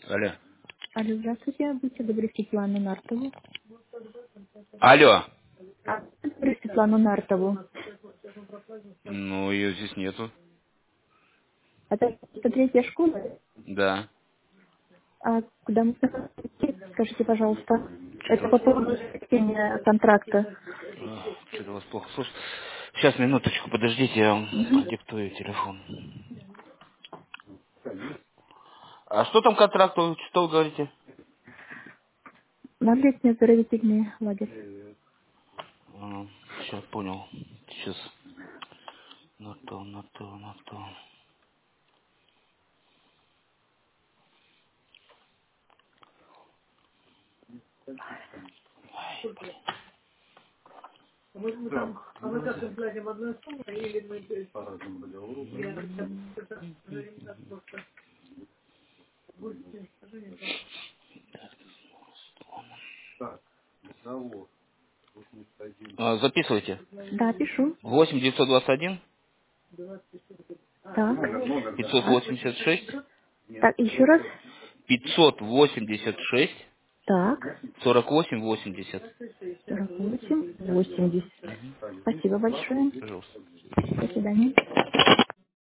Алло. Алло, здравствуйте. Будьте добры, Светлану Нартову. Алло. Будьте добры, Светлану Нартову. Ну, ее здесь нету. Это третья школа. Да. А куда мы идти? Скажите, пожалуйста. Что-то Это вас, по поводу заключения контракта. что-то вас плохо слышно. Сейчас, минуточку, подождите, я вам Угу. продиктую телефон. А что там контракт, что вы говорите? На летний оздоровительный лагерь. Сейчас понял. Сейчас. На то. Записывайте. Да, пишу. 8 921 Так. 586 Так, еще раз. 586 Так. 48 80. 48, 80. Спасибо большое. Пожалуйста. До свидания.